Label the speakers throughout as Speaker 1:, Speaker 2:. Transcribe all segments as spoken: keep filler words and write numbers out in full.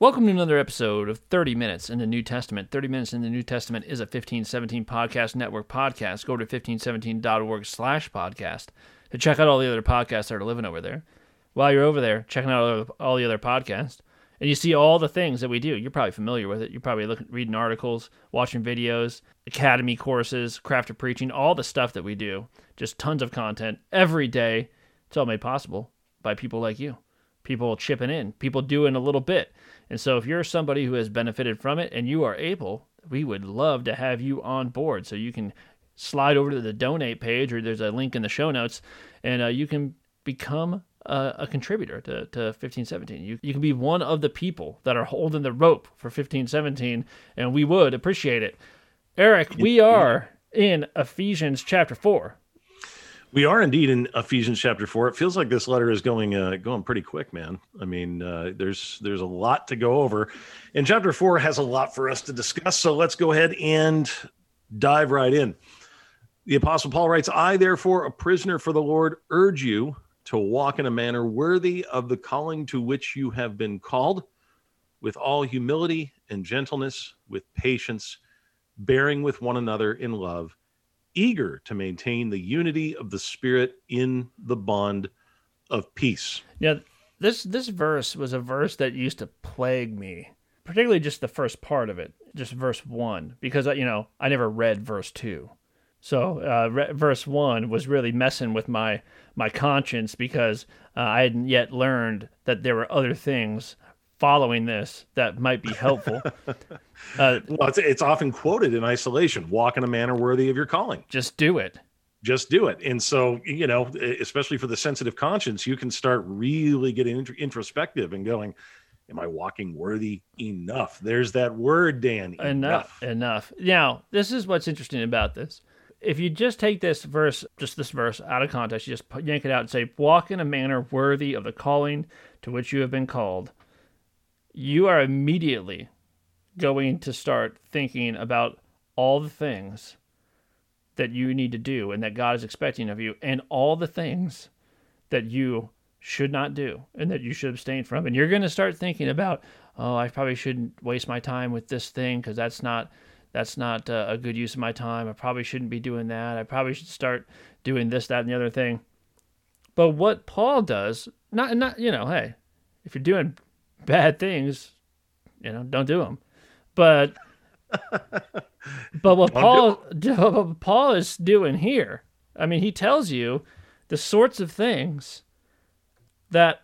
Speaker 1: Welcome to another episode of thirty minutes in the New Testament. thirty minutes in the New Testament is a fifteen seventeen Podcast Network podcast. Go to fifteen seventeen dot org slash podcast to check out all the other podcasts that are living over there. While you're over there, checking out all, all the other podcasts, and you see all the things that we do. You're probably familiar with it. You're probably looking, reading articles, watching videos, academy courses, craft of preaching, all the stuff that we do. Just tons of content every day. It's all made possible by people like you. People chipping in, people doing a little bit. And so if you're somebody who has benefited from it and you are able, we would love to have you on board. So you can slide over to the donate page, or there's a link in the show notes, and uh, you can become a, a contributor to, to fifteen seventeen. You, you can be one of the people that are holding the rope for fifteen seventeen, and we would appreciate it. Eric, we are in Ephesians chapter four.
Speaker 2: We are indeed in Ephesians chapter four. It feels like this letter is going uh, going pretty quick, man. I mean, uh, there's there's a lot to go over, and chapter four has a lot for us to discuss. So let's go ahead and dive right in. The Apostle Paul writes, "I, therefore, a prisoner for the Lord, urge you to walk in a manner worthy of the calling to which you have been called, with all humility and gentleness, with patience, bearing with one another in love, eager to maintain the unity of the Spirit in the bond of peace."
Speaker 1: Yeah, this this verse was a verse that used to plague me, particularly just the first part of it, just verse one, because, you know, I never read verse two. So uh, re- verse one was really messing with my, my conscience because uh, I hadn't yet learned that there were other things following this that might be helpful. Uh,
Speaker 2: well, it's, it's often quoted in isolation. Walk in a manner worthy of your calling.
Speaker 1: Just do it.
Speaker 2: Just do it. And so, you know, especially for the sensitive conscience, you can start really getting introspective and going, am I walking worthy enough? There's that word, Dan.
Speaker 1: Enough. Enough. Enough. Now, this is what's interesting about this. If you just take this verse, just this verse out of context, you just yank it out and say, walk in a manner worthy of the calling to which you have been called, you are immediately going to start thinking about all the things that you need to do and that God is expecting of you, and all the things that you should not do and that you should abstain from. And you're going to start thinking about, oh, I probably shouldn't waste my time with this thing because that's not that's not uh, a good use of my time. I probably shouldn't be doing that. I probably should start doing this, that, and the other thing. But what Paul does, not not you know, hey, if you're doing bad things, you know, don't do them. But but what Paul what Paul is doing here, I mean, he tells you the sorts of things that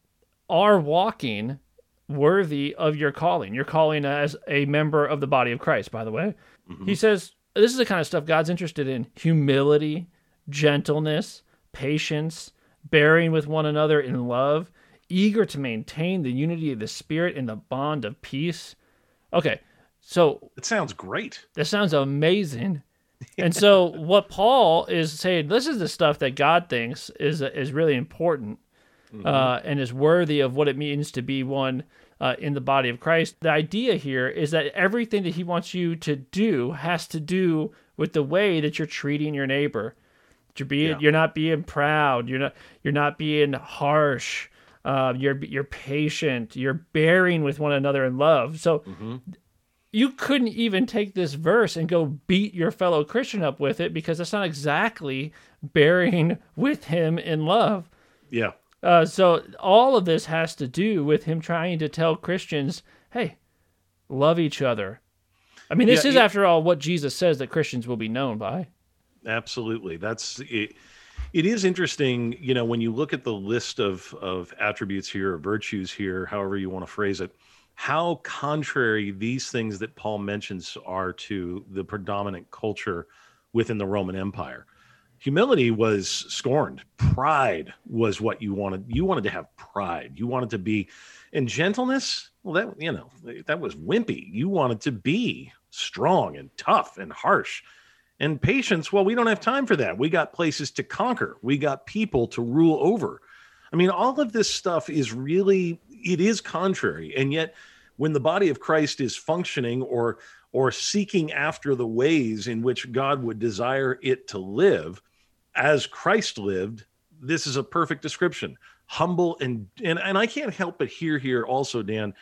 Speaker 1: are walking worthy of your calling. Your calling as a member of the body of Christ, by the way. Mm-hmm. He says this is the kind of stuff God's interested in: humility, gentleness, patience, bearing with one another in love, eager to maintain the unity of the Spirit in the bond of peace. Okay, so
Speaker 2: it sounds great.
Speaker 1: That sounds amazing. And so what Paul is saying, this is the stuff that God thinks is is really important, mm-hmm. uh, and is worthy of what it means to be one uh, in the body of Christ. The idea here is that everything that he wants you to do has to do with the way that you're treating your neighbor. That you're being, yeah. you're not being proud. You're not you're not being harsh. Uh, you're you're patient. You're bearing with one another in love. So mm-hmm. you couldn't even take this verse and go beat your fellow Christian up with it, because that's not exactly bearing with him in love.
Speaker 2: Yeah.
Speaker 1: Uh, so all of this has to do with him trying to tell Christians, hey, love each other. I mean, this yeah, is, it, after all, what Jesus says that Christians will be known by.
Speaker 2: Absolutely. That's it. It is interesting, you know, when you look at the list of, of attributes here, or virtues here, however you want to phrase it, how contrary these things that Paul mentions are to the predominant culture within the Roman Empire. Humility was scorned. Pride was what you wanted. You wanted to have pride. You wanted to be, and gentleness, well, that, you know, that was wimpy. You wanted to be strong and tough and harsh. And patience, well, we don't have time for that. We got places to conquer. We got people to rule over. I mean, all of this stuff is really, it is contrary. And yet, when the body of Christ is functioning or or seeking after the ways in which God would desire it to live, as Christ lived, this is a perfect description. Humble and, and, and I can't help but hear here also, Dan,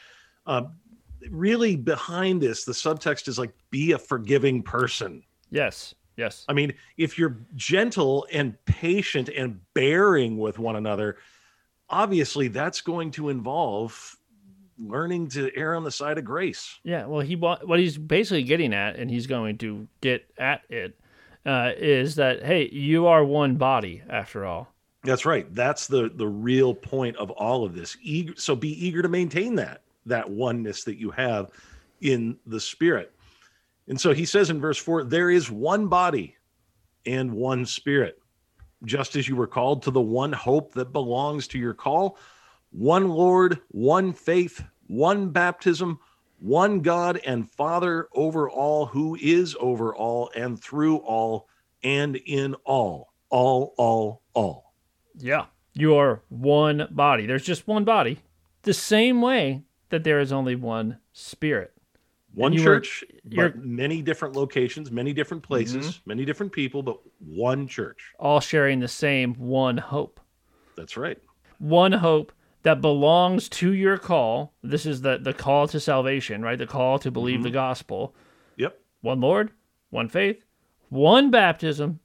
Speaker 2: Uh, really behind this, the subtext is like, be a forgiving person.
Speaker 1: Yes. Yes.
Speaker 2: I mean, if you're gentle and patient and bearing with one another, obviously that's going to involve learning to err on the side of grace.
Speaker 1: Yeah. Well, he wa- what he's basically getting at, and he's going to get at it, uh, is that, hey, you are one body after all.
Speaker 2: That's right. That's the the real point of all of this. Eager, so be eager to maintain that that oneness that you have in the Spirit. And so he says in verse four, there is one body and one Spirit, just as you were called to the one hope that belongs to your call, one Lord, one faith, one baptism, one God and Father over all, who is over all and through all and in all, all, all, all.
Speaker 1: Yeah. You are one body. There's just one body. The same way that there is only one Spirit.
Speaker 2: One
Speaker 1: you
Speaker 2: church,
Speaker 1: were-
Speaker 2: but many different locations, many different places, mm-hmm. many different people, but one church.
Speaker 1: All sharing the same one hope.
Speaker 2: That's right.
Speaker 1: One hope that belongs to your call. This is the, the call to salvation, right? The call to believe mm-hmm. the gospel.
Speaker 2: Yep.
Speaker 1: One Lord, one faith, one baptism,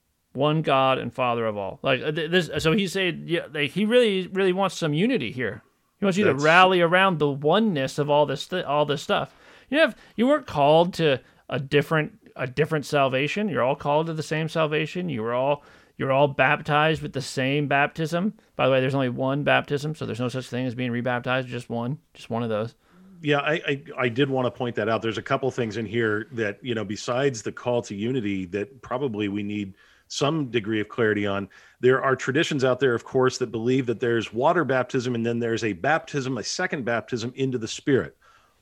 Speaker 1: one God and Father of all. Like this, so he said, yeah, like he really, really wants some unity here. He wants you That's... to rally around the oneness of all this, th- all this stuff. You have, you weren't called to a different, a different salvation. You're all called to the same salvation. You were all, you're all baptized with the same baptism. By the way, there's only one baptism, so there's no such thing as being rebaptized. Just one, just one of those.
Speaker 2: Yeah, I, I, I did want to point that out. There's a couple things in here that, you know, besides the call to unity, that probably we need some degree of clarity on. There are traditions out there, of course, that believe that there's water baptism and then there's a baptism, a second baptism into the Spirit,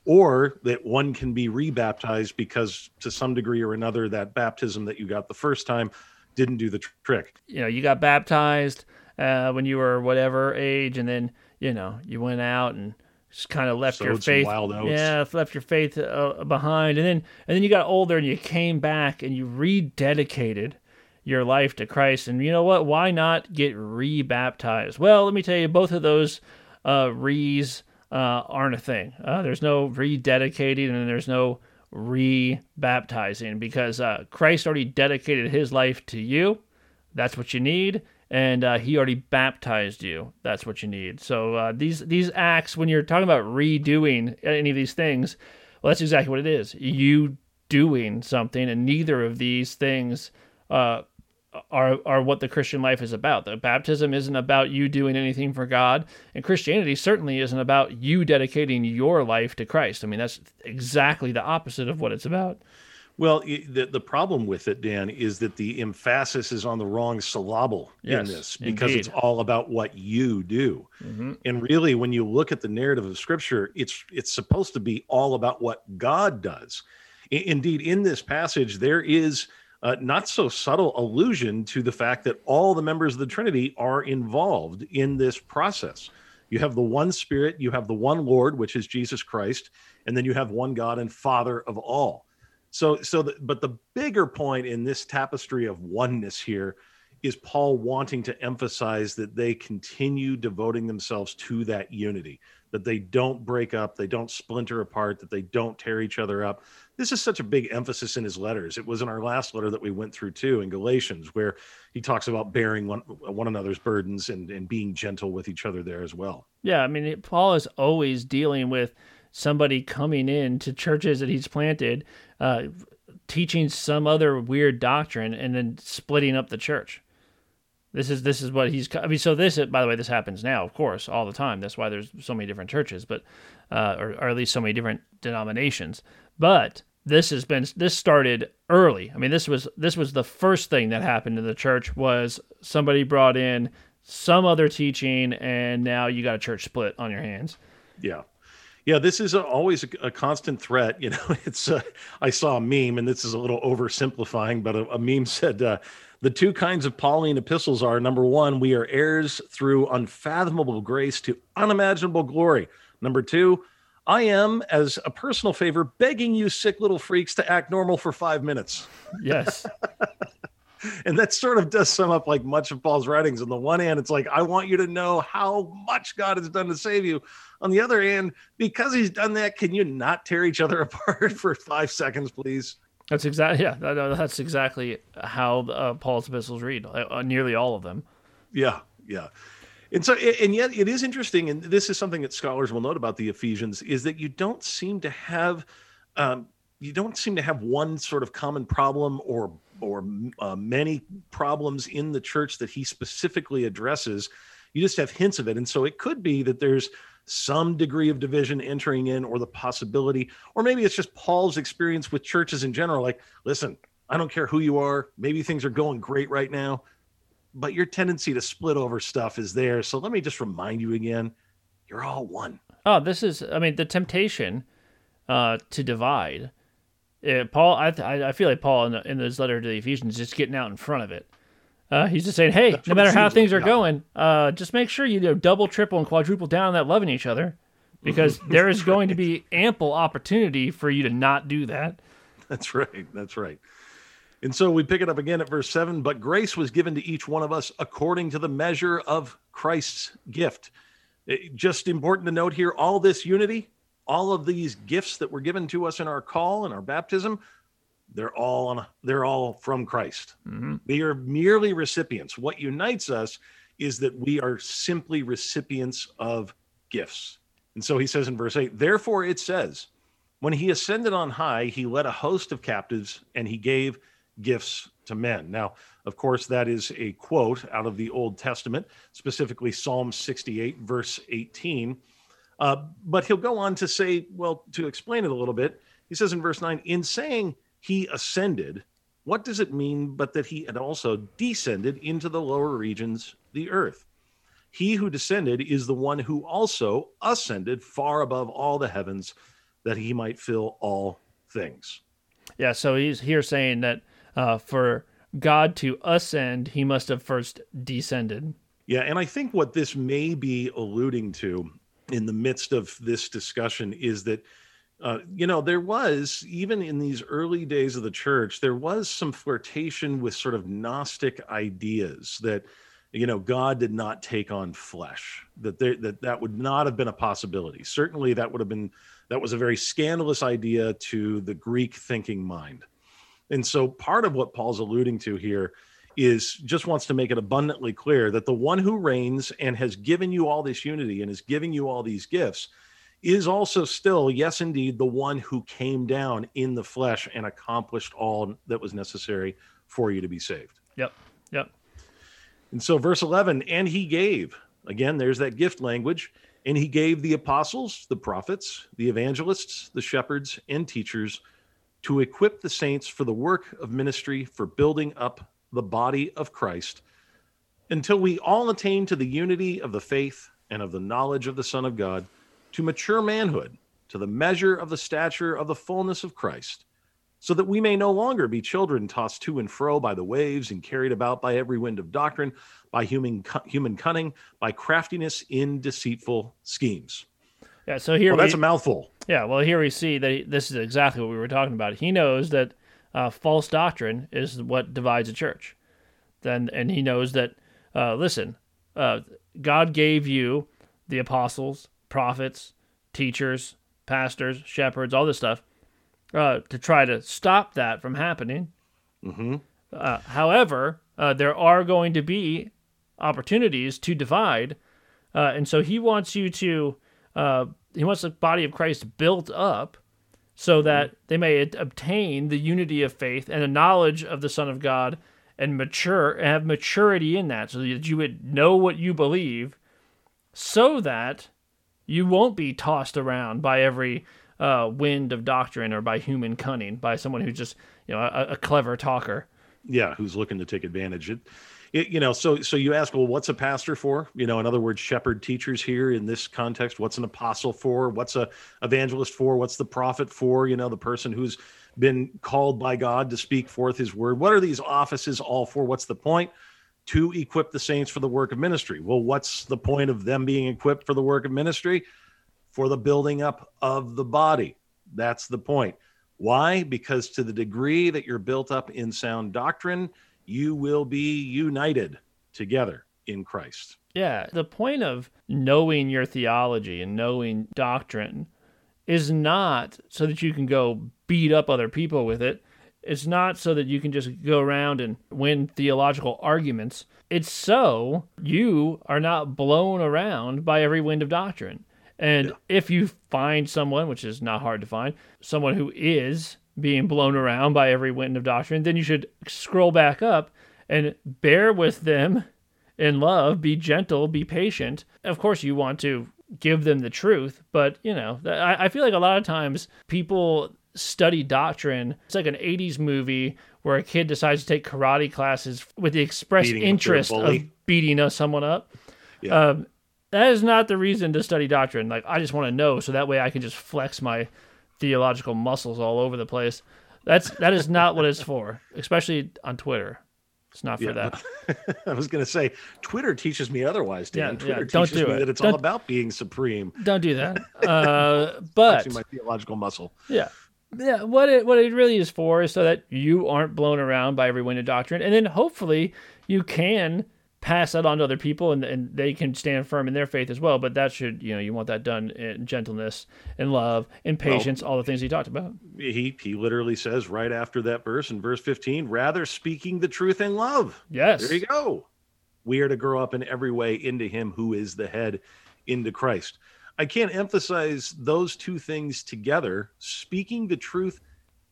Speaker 2: or that one can be rebaptized because to some degree or another, that baptism that you got the first time didn't do the tr- trick.
Speaker 1: You know, you got baptized uh, when you were whatever age, and then, you know, you went out and just kind of left
Speaker 2: Sowed
Speaker 1: your faith.
Speaker 2: Wild oats.
Speaker 1: Yeah, left your faith uh, behind. And then, and then you got older and you came back and you rededicated your life to Christ. And you know what? Why not get rebaptized? Well, let me tell you, both of those uh, re's uh, aren't a thing. Uh, there's no rededicating and there's no re-baptizing because uh, Christ already dedicated his life to you. That's what you need. And uh, he already baptized you. That's what you need. So uh, these these acts, when you're talking about redoing any of these things, well, that's exactly what it is. You doing something, and neither of these things uh, are are what the Christian life is about. The baptism isn't about you doing anything for God, and Christianity certainly isn't about you dedicating your life to Christ. I mean, that's exactly the opposite of what it's about.
Speaker 2: Well, the the problem with it, Dan, is that the emphasis is on the wrong syllable
Speaker 1: yes,
Speaker 2: in this because
Speaker 1: indeed.
Speaker 2: It's all about what you do.
Speaker 1: Mm-hmm.
Speaker 2: And really, when you look at the narrative of Scripture, it's it's supposed to be all about what God does. I, indeed, in this passage, there is a not so subtle allusion to the fact that all the members of the Trinity are involved in this process. You have the one Spirit, you have the one Lord, which is Jesus Christ, and then you have one God and Father of all. So, so, the, but the bigger point in this tapestry of oneness here is Paul wanting to emphasize that they continue devoting themselves to that unity, that they don't break up, they don't splinter apart, that they don't tear each other up. This is such a big emphasis in his letters. It was in our last letter that we went through too, in Galatians, where he talks about bearing one, one another's burdens and, and being gentle with each other there as well.
Speaker 1: Yeah, I mean, Paul is always dealing with somebody coming in to churches that he's planted, uh, teaching some other weird doctrine, and then splitting up the church. This is this is what he's. I mean, so this, by the way, this happens now, of course, all the time. That's why there's so many different churches, but uh, or, or at least so many different denominations. But this has been this started early. I mean, this was this was the first thing that happened in the church was somebody brought in some other teaching, and now you got a church split on your hands.
Speaker 2: Yeah. Yeah, this is a, always a, a constant threat. You know, it's. Uh, I saw a meme, and this is a little oversimplifying, but a, a meme said uh, the two kinds of Pauline epistles are: number one, we are heirs through unfathomable grace to unimaginable glory. Number two, I am, as a personal favor, begging you sick little freaks to act normal for five minutes.
Speaker 1: Yes.
Speaker 2: And that sort of does sum up like much of Paul's writings. On the one hand, it's like, I want you to know how much God has done to save you. On the other hand, because he's done that, can you not tear each other apart for five seconds, please?
Speaker 1: That's exactly, yeah, that, that's exactly how uh, Paul's epistles read, uh, nearly all of them.
Speaker 2: Yeah, yeah. And so, and yet it is interesting, and this is something that scholars will note about the Ephesians, is that you don't seem to have, um, you don't seem to have one sort of common problem or or uh, many problems in the church that he specifically addresses. You just have hints of it. And so it could be that there's some degree of division entering in, or the possibility, or maybe it's just Paul's experience with churches in general. Like, listen, I don't care who you are. Maybe things are going great right now, but your tendency to split over stuff is there. So let me just remind you again, you're all one.
Speaker 1: Oh, this is, I mean, the temptation uh, to divide. Uh, Paul, I, I feel like Paul in, the, in his letter to the Ephesians is just getting out in front of it. Uh, he's just saying, hey, That's no matter how things like. are yeah. going, uh, just make sure you do double, triple, and quadruple down on that loving each other, because there is going to be ample opportunity for you to not do that.
Speaker 2: That's right. That's right. And so we pick it up again at verse seven. But grace was given to each one of us according to the measure of Christ's gift. It, just important to note here, all this unity, all of these gifts that were given to us in our call and our baptism, they're all on. They're all from Christ. Mm-hmm. We are merely recipients. What unites us is that we are simply recipients of gifts. And so he says in verse eight, therefore it says, when he ascended on high, he led a host of captives and he gave gifts to men. Now, of course, that is a quote out of the Old Testament, specifically Psalm sixty-eight, verse eighteen. Uh, but he'll go on to say, well, to explain it a little bit, he says in verse nine, in saying he ascended, what does it mean but that he had also descended into the lower regions, the earth? He who descended is the one who also ascended far above all the heavens, that he might fill all things.
Speaker 1: Yeah, so he's here saying that uh, for God to ascend, he must have first descended.
Speaker 2: Yeah, and I think what this may be alluding to in the midst of this discussion is that, uh, you know, there was, even in these early days of the church, there was some flirtation with sort of Gnostic ideas that, you know, God did not take on flesh, that there, that that would not have been a possibility. Certainly that would have been, that was a very scandalous idea to the Greek thinking mind. And so part of what Paul's alluding to here is just wants to make it abundantly clear that the one who reigns and has given you all this unity and is giving you all these gifts is also still, yes, indeed, the one who came down in the flesh and accomplished all that was necessary for you to be saved.
Speaker 1: Yep, yep.
Speaker 2: And so verse eleven, and he gave, again, there's that gift language, and he gave the apostles, the prophets, the evangelists, the shepherds, and teachers to equip the saints for the work of ministry, for building up the body of Christ, until we all attain to the unity of the faith and of the knowledge of the Son of God, to mature manhood, to the measure of the stature of the fullness of Christ, so that we may no longer be children tossed to and fro by the waves and carried about by every wind of doctrine, by human human cunning, by craftiness in deceitful schemes.
Speaker 1: Yeah, so here
Speaker 2: well,
Speaker 1: we,
Speaker 2: that's a mouthful.
Speaker 1: Yeah, well, here we see that he, this is exactly what we were talking about. He knows that uh, false doctrine is what divides a church. Then, and he knows that, uh, listen, uh, God gave you the apostles, prophets, teachers, pastors, shepherds, all this stuff, uh, to try to stop that from happening.
Speaker 2: Mm-hmm.
Speaker 1: Uh, however, uh, there are going to be opportunities to divide, uh, and so he wants you to, uh, he wants the body of Christ built up so that mm-hmm. they may obtain the unity of faith and the knowledge of the Son of God and mature and have maturity in that, so that you would know what you believe, so that you won't be tossed around by every uh, wind of doctrine or by human cunning, by someone who's just, you know, a, a clever talker.
Speaker 2: Yeah, who's looking to take advantage. It, it, you know, so so you ask, well, what's a pastor for? You know, in other words, shepherd teachers here in this context. What's an apostle for? What's a evangelist for? What's the prophet for? You know, the person who's been called by God to speak forth his word. What are these offices all for? What's the point? To equip the saints for the work of ministry. Well, what's the point of them being equipped for the work of ministry? For the building up of the body. That's the point. Why? Because to the degree that you're built up in sound doctrine, you will be united together in Christ.
Speaker 1: Yeah, the point of knowing your theology and knowing doctrine is not so that you can go beat up other people with it. It's not so that you can just go around and win theological arguments. It's so you are not blown around by every wind of doctrine. And yeah. if you find someone, which is not hard to find, someone who is being blown around by every wind of doctrine, then you should scroll back up and bear with them in love, be gentle, be patient. Of course, you want to give them the truth, but, you know, I, I feel like a lot of times people study doctrine. It's like an eighties movie where a kid decides to take karate classes with the express beating interest of beating someone up. Yeah. Um, that is not the reason to study doctrine. Like, I just want to know so that way I can just flex my theological muscles all over the place. That's that is not what it's for, especially on Twitter. It's not for yeah.
Speaker 2: that. I was going to say, Twitter teaches me otherwise, Dan.
Speaker 1: Yeah,
Speaker 2: Twitter
Speaker 1: yeah. Don't
Speaker 2: teaches
Speaker 1: do
Speaker 2: me
Speaker 1: it.
Speaker 2: that it's
Speaker 1: don't,
Speaker 2: all about being supreme.
Speaker 1: Don't do that. Uh, but
Speaker 2: my theological muscle.
Speaker 1: Yeah. Yeah, what it what it really is for is so that you aren't blown around by every wind of doctrine, and then hopefully you can pass that on to other people, and, and they can stand firm in their faith as well. But that should, you know, you want that done in gentleness and love and patience, well, all the things he talked about.
Speaker 2: He he literally says right after that verse in verse fifteen, rather speaking the truth in love.
Speaker 1: Yes.
Speaker 2: There you go. We are to grow up in every way into him who is the head, into Christ. I can't emphasize those two things together, speaking the truth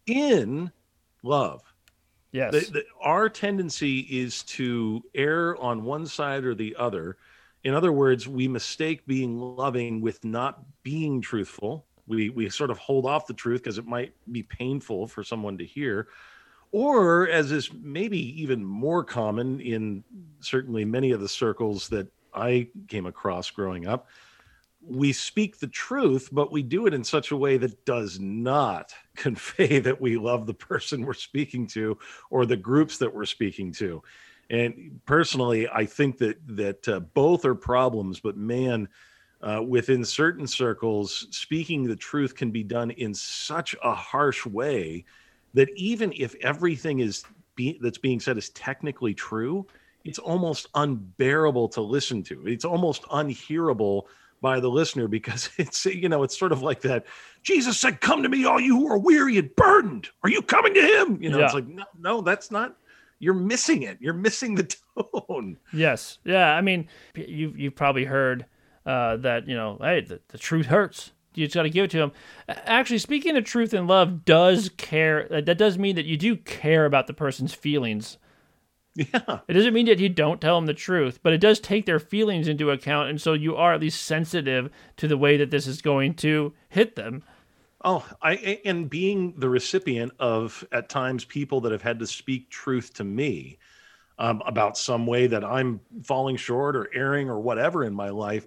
Speaker 2: in love.
Speaker 1: Yes.
Speaker 2: The, the, our tendency is to err on one side or the other. In other words, we mistake being loving with not being truthful. We, we sort of hold off the truth because it might be painful for someone to hear. Or, as is maybe even more common in certainly many of the circles that I came across growing up, we speak the truth, but we do it in such a way that does not convey that we love the person we're speaking to or the groups that we're speaking to. And personally, I think that that uh, both are problems, but man, uh, within certain circles, speaking the truth can be done in such a harsh way that even if everything is be- that's being said is technically true, it's almost unbearable to listen to. It's almost unhearable by the listener, because it's, you know, it's sort of like that. Jesus said, come to me, all you who are weary and burdened. Are you coming to him? You know, yeah. It's like, no, no, that's not, you're missing it. You're missing the tone.
Speaker 1: Yes. Yeah. I mean, you, you've probably heard uh, that, you know, hey, the, the truth hurts. You just got to give it to them. Actually, speaking of truth and love does care. That does mean that you do care about the person's feelings.
Speaker 2: Yeah.
Speaker 1: It doesn't mean that you don't tell them the truth, but it does take their feelings into account, and so you are at least sensitive to the way that this is going to hit them.
Speaker 2: Oh, I and being the recipient of, at times, people that have had to speak truth to me um, about some way that I'm falling short or erring or whatever in my life.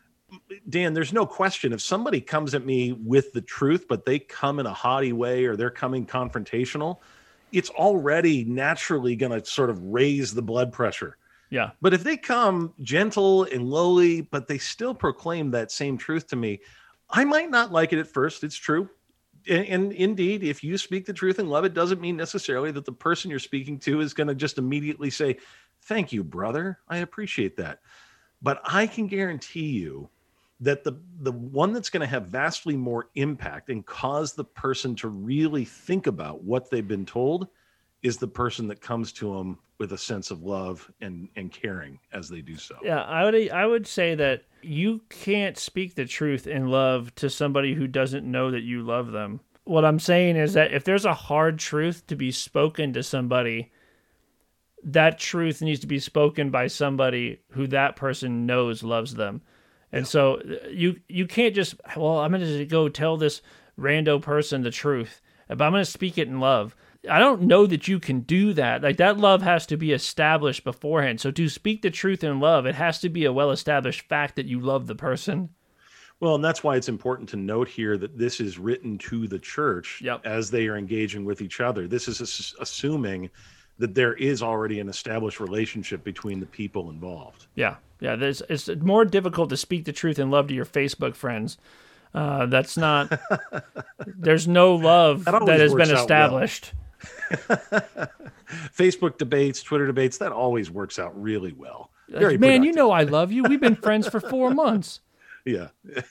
Speaker 2: Dan, there's no question. If somebody comes at me with the truth, but they come in a haughty way or they're coming confrontational, it's already naturally going to sort of raise the blood pressure.
Speaker 1: Yeah.
Speaker 2: But if they come gentle and lowly, but they still proclaim that same truth to me, I might not like it at first. It's true. And, and indeed, if you speak the truth in love, it doesn't mean necessarily that the person you're speaking to is going to just immediately say, thank you, brother. I appreciate that. But I can guarantee you that the, the one that's going to have vastly more impact and cause the person to really think about what they've been told is the person that comes to them with a sense of love and, and caring as they do so.
Speaker 1: Yeah, I would I would say that you can't speak the truth in love to somebody who doesn't know that you love them. What I'm saying is that if there's a hard truth to be spoken to somebody, that truth needs to be spoken by somebody who that person knows loves them. And yeah. so you you can't just, well, I'm going to go tell this rando person the truth, but I'm going to speak it in love. I don't know that you can do that. Like, that love has to be established beforehand. So to speak the truth in love, it has to be a well-established fact that you love the person.
Speaker 2: Well, and that's why it's important to note here that this is written to the church
Speaker 1: yep.
Speaker 2: as they are engaging with each other. This is ass- assuming that there is already an established relationship between the people involved.
Speaker 1: Yeah, yeah. There's, it's more difficult to speak the truth in love to your Facebook friends. Uh, that's not. There's no love that, that has been established.
Speaker 2: Facebook debates, Twitter debates, that always works out really well. Very
Speaker 1: Man,
Speaker 2: productive.
Speaker 1: you know I love you. We've been friends for four months.
Speaker 2: Yeah.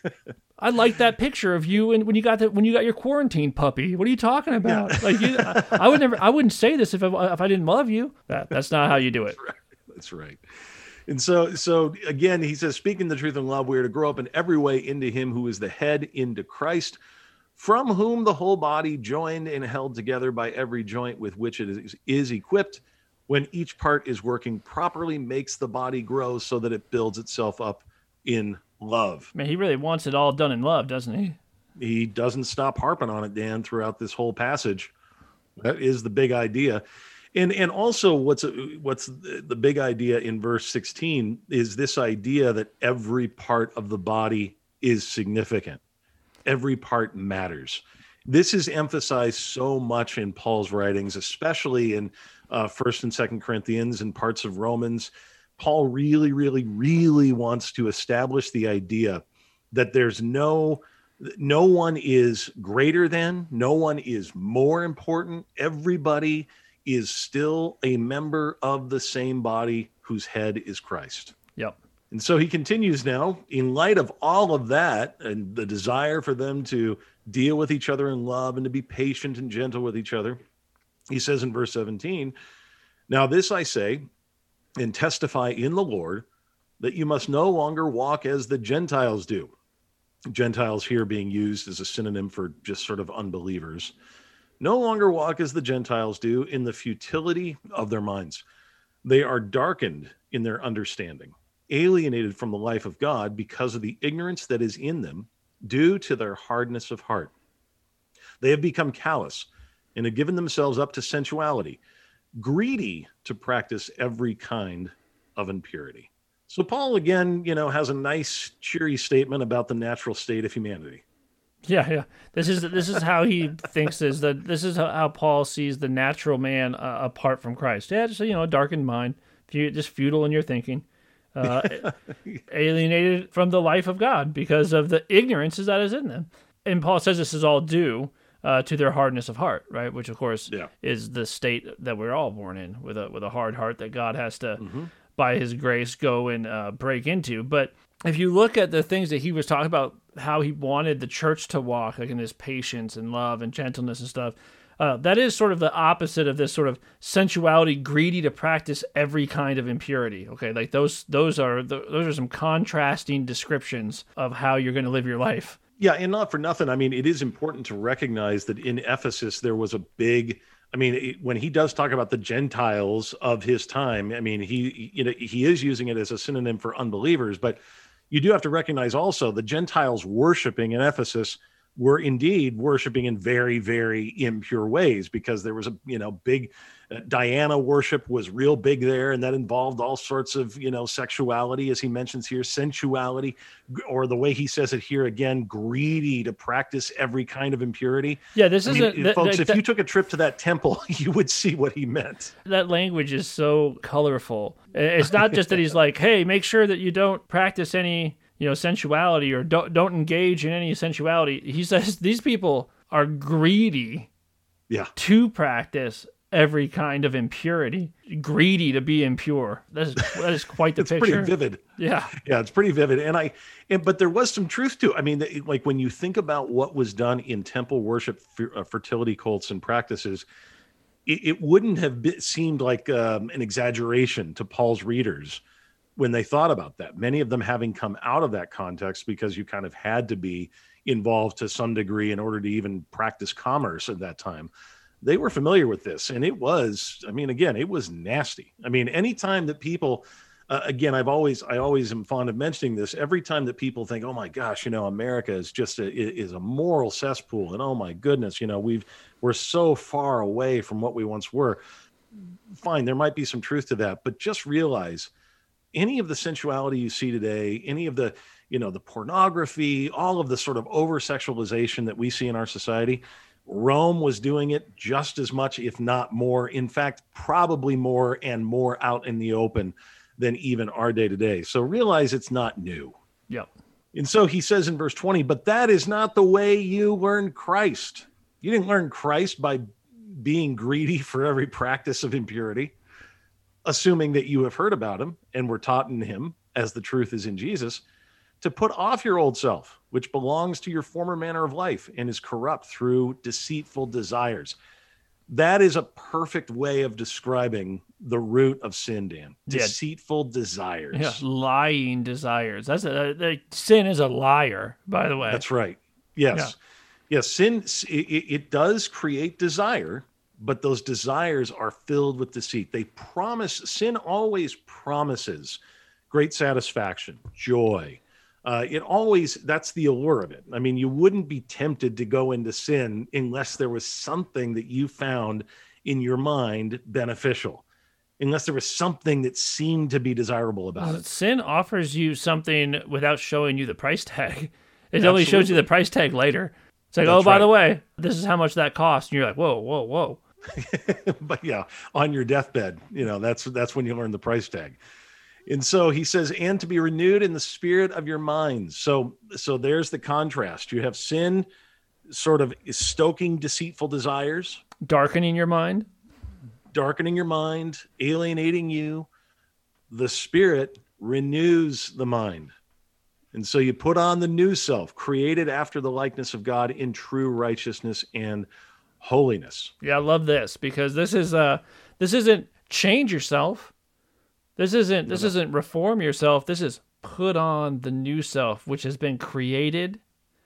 Speaker 1: I like that picture of you and when you got the, when you got your quarantine puppy. What are you talking about? Yeah. Like you, I, I would never, I wouldn't say this if I, if I didn't love you. That, that's not how you do it.
Speaker 2: That's right. That's right. And so, so again, he says, speaking the truth in love, we are to grow up in every way into him who is the head, into Christ, from whom the whole body, joined and held together by every joint with which it is, is equipped, when each part is working properly, makes the body grow so that it builds itself up in love.
Speaker 1: Man, he really wants it all done in love, doesn't he?
Speaker 2: He doesn't stop harping on it, Dan, throughout this whole passage. That is the big idea. And and also what's what's the big idea in verse sixteen is this idea that every part of the body is significant. Every part matters. This is emphasized so much in Paul's writings, especially in uh, First and Second Corinthians and parts of Romans. Paul really, really, really wants to establish the idea that there's no, no one is greater than, no one is more important. Everybody is still a member of the same body whose head is Christ.
Speaker 1: Yep.
Speaker 2: And so he continues now, in light of all of that and the desire for them to deal with each other in love and to be patient and gentle with each other. He says in verse seventeen, now this I say and testify in the Lord that you must no longer walk as the Gentiles do. Gentiles here being used as a synonym for just sort of unbelievers. No longer walk as the Gentiles do in the futility of their minds. They are darkened in their understanding, alienated from the life of God because of the ignorance that is in them due to their hardness of heart. They have become callous and have given themselves up to sensuality, greedy to practice every kind of impurity. So Paul, again, you know, has a nice, cheery statement about the natural state of humanity.
Speaker 1: Yeah, yeah. This is this is how he thinks is that this is how, how Paul sees the natural man uh, apart from Christ. Yeah, just you know, a darkened mind, just futile in your thinking, uh, alienated from the life of God because of the ignorance that is in them. And Paul says this is all due uh, to their hardness of heart, right? Which of course
Speaker 2: yeah.
Speaker 1: is the state that we're all born in, with a with a hard heart that God has to,
Speaker 2: mm-hmm.
Speaker 1: by His grace, go and uh, break into. But if you look at the things that he was talking about, how he wanted the church to walk, like in his patience and love and gentleness and stuff, uh, that is sort of the opposite of this sort of sensuality, greedy to practice every kind of impurity. Okay, like those those are those are some contrasting descriptions of how you're going to live your life.
Speaker 2: Yeah, and not for nothing. I mean, it is important to recognize that in Ephesus there was a big. I mean, it, when he does talk about the Gentiles of his time, I mean, he you know he is using it as a synonym for unbelievers, but you do have to recognize also the Gentiles worshiping in Ephesus were indeed worshiping in very, very impure ways, because there was a, you know, big uh, Diana worship was real big there. And that involved all sorts of, you know, sexuality, as he mentions here, sensuality, or the way he says it here again, greedy to practice every kind of impurity.
Speaker 1: Yeah, this
Speaker 2: I
Speaker 1: is
Speaker 2: mean,
Speaker 1: a,
Speaker 2: folks,
Speaker 1: that,
Speaker 2: if
Speaker 1: that,
Speaker 2: you took a trip to that temple, you would see what he meant.
Speaker 1: That language is so colorful. It's not just that he's like, hey, make sure that you don't practice any, you know, sensuality, or don't don't engage in any sensuality. He says these people are greedy
Speaker 2: yeah.
Speaker 1: to practice every kind of impurity, greedy to be impure. That is that is quite the
Speaker 2: it's
Speaker 1: picture.
Speaker 2: Pretty vivid.
Speaker 1: Yeah,
Speaker 2: yeah, it's pretty vivid. And I, and, but there was some truth to it. I mean, like when you think about what was done in temple worship, fertility cults and practices, it, it wouldn't have been, seemed like um, an exaggeration to Paul's readers when they thought about that. Many of them having come out of that context, because you kind of had to be involved to some degree in order to even practice commerce at that time. They were familiar with this, and it was, I mean, again, it was nasty. I mean, anytime that people, uh, again, I've always, I always am fond of mentioning this. Every time that people think, oh my gosh, you know, America is just a, is a moral cesspool, and oh my goodness, you know, we've, we're so far away from what we once were. Fine, there might be some truth to that, but just realize any of the sensuality you see today, any of the, you know, the pornography, all of the sort of over-sexualization that we see in our society, Rome was doing it just as much, if not more. In fact, probably more and more out in the open than even our day to day. So realize it's not new.
Speaker 1: Yep.
Speaker 2: And so he says in verse twenty, but that is not the way you learned Christ. You didn't learn Christ by being greedy for every practice of impurity, assuming that you have heard about him and were taught in him, as the truth is in Jesus, to put off your old self, which belongs to your former manner of life and is corrupt through deceitful desires. That is a perfect way of describing the root of sin, Dan.
Speaker 1: Yeah.
Speaker 2: Deceitful desires.
Speaker 1: Yeah, lying desires. That's a, a, sin is a liar, by the way.
Speaker 2: That's right. Yes. Yeah. Yes, sin, it, it does create desire, but those desires are filled with deceit. They promise, sin always promises great satisfaction, joy. Uh, it always, that's the allure of it. I mean, you wouldn't be tempted to go into sin unless there was something that you found in your mind beneficial, unless there was something that seemed to be desirable about it.
Speaker 1: Sin offers you something without showing you the price tag. It
Speaker 2: Absolutely.
Speaker 1: only shows you the price tag later. It's like,
Speaker 2: That's
Speaker 1: oh, by
Speaker 2: right.
Speaker 1: the way, this is how much that costs. And you're like, whoa, whoa, whoa.
Speaker 2: But yeah, on your deathbed, you know, that's that's when you learn the price tag. And so he says, and to be renewed in the spirit of your minds. So, so there's the contrast. You have sin sort of stoking deceitful desires,
Speaker 1: Darkening your mind.
Speaker 2: darkening your mind, alienating you. The Spirit renews the mind. And so you put on the new self, created after the likeness of God in true righteousness and holiness.
Speaker 1: Yeah, I love this because this is uh this isn't change yourself. This isn't this isn't reform yourself. This is put on the new self, which has been created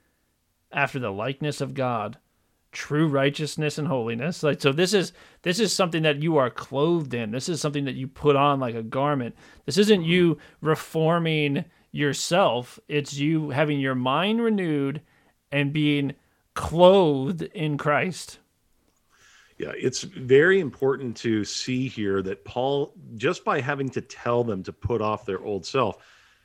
Speaker 1: after the likeness of God, true righteousness and holiness. Like so this is this is something that you are clothed in. This is something that you put on like a garment. This isn't you reforming yourself. It's you having your mind renewed and being clothed in Christ.
Speaker 2: Yeah, it's very important to see here that Paul, just by having to tell them to put off their old self,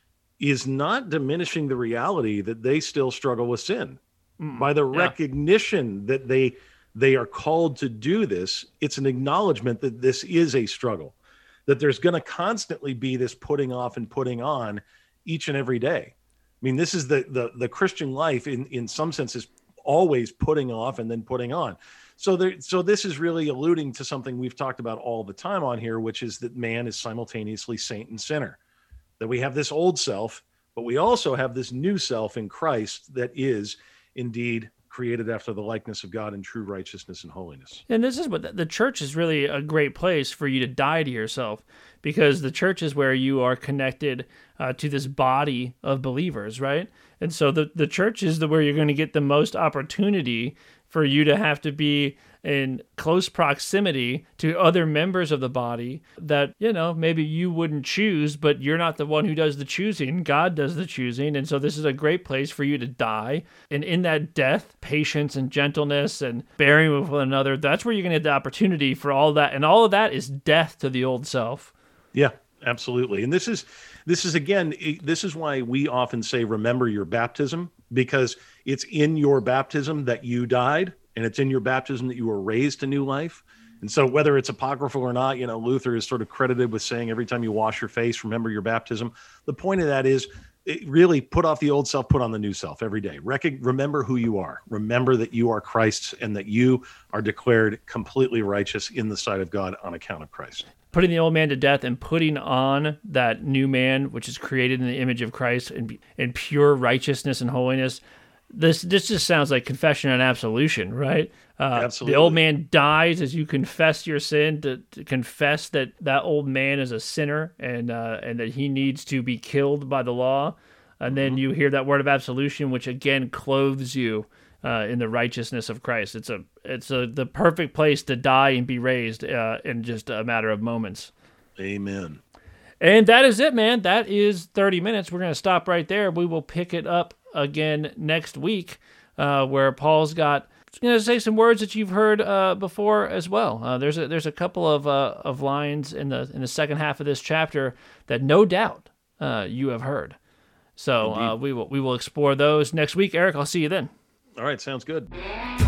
Speaker 2: is not diminishing the reality that they still struggle with sin. Mm, by the yeah. recognition that they they are called to do this, it's an acknowledgement that this is a struggle, that there's going to constantly be this putting off and putting on each and every day. I mean, this is the the, the Christian life in, in some sense is always putting off and then putting on. So there, so this is really alluding to something we've talked about all the time on here, which is that man is simultaneously saint and sinner, that we have this old self, but we also have this new self in Christ that is indeed created after the likeness of God in true righteousness and holiness.
Speaker 1: And this is what the, the church is really a great place for you to die to yourself, because the church is where you are connected uh, to this body of believers, right? And so the, the church is the where you're going to get the most opportunity for you to have to be in close proximity to other members of the body that, you know, maybe you wouldn't choose, but you're not the one who does the choosing. God does the choosing. And so this is a great place for you to die. And in that death, patience and gentleness and bearing with one another, that's where you're going to get the opportunity for all that. And all of that is death to the old self.
Speaker 2: Yeah, absolutely. And this is, this is again, this is why we often say, remember your baptism, because it's in your baptism that you died, and it's in your baptism that you were raised to new life. And so whether it's apocryphal or not, you know, Luther is sort of credited with saying every time you wash your face, remember your baptism. The point of that is it really put off the old self, put on the new self every day. Recog- remember who you are. Remember that you are Christ's and that you are declared completely righteous in the sight of God on account of Christ.
Speaker 1: Putting the old man to death and putting on that new man, which is created in the image of Christ and in pure righteousness and holiness. This this just sounds like confession and absolution, right? Uh,
Speaker 2: Absolutely.
Speaker 1: The old man dies as you confess your sin, to, to confess that that old man is a sinner and uh, and that he needs to be killed by the law. And then you hear that word of absolution, which again clothes you uh, in the righteousness of Christ. It's a it's a the perfect place to die and be raised uh, in just a matter of moments.
Speaker 2: Amen.
Speaker 1: And that is it, man. That is thirty minutes. We're going to stop right there. We will pick it up again next week, uh, where Paul's got going to say some words that you've heard uh, before as well. Uh, there's a there's a couple of uh, of lines in the in the second half of this chapter that no doubt uh, you have heard. So uh, we will we will explore those next week. Eric, I'll see you then.
Speaker 2: All right, sounds good.